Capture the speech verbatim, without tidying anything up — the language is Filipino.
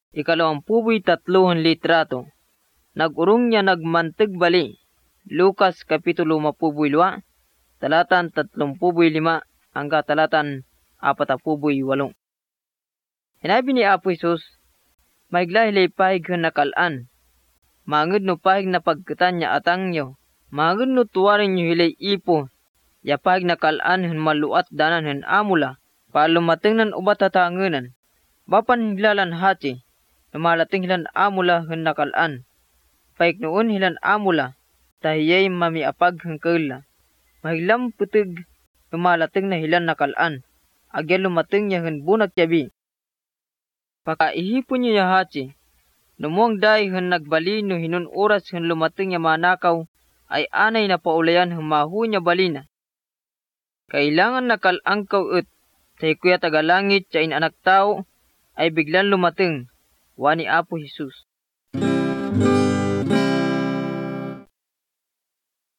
Ikalawang puboy tatluhan litrato. Nagurong niya nagmanteg bali. Lukas kapitulo mapuboy lua, talatan tatlong puboy lima, hangga talatan apat puboy walong. Hinabi ni Apo Isus, mahiglahilay pahig hun nakalaan. Mangod no pahig na pagkatan niya atang nyo. Mangod no tuwarin nyo hilay ipo. Ya pahig nakalaan hun maluat danan hun amula. Palumating nan ubat hatanganan. Bapan hilalan hati. Lumalating hilan amula hun nakalaan. Pahig noon hilan amula. Tahiyay mamiapag hun kaila. Mahiglam putig. Lumalating na hilan nakalaan. Agyan lumating niya hun bunak yabi. Pakaihipon niyo yahati. Numuang day hun nagbali no hinun oras hun lumating niya manakaw ay anay na paulayan humahu niya balina. Kailangan nakalangkaw ut. Sa kuya tagalangit sa anak tao ay biglang lumating. Wani Apo Jesus.